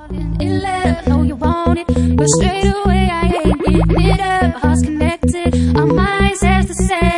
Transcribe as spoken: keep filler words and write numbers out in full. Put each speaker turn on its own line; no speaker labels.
It left, know you want it, but straight away I ain't giving it up. Hearts connected, our minds as the same.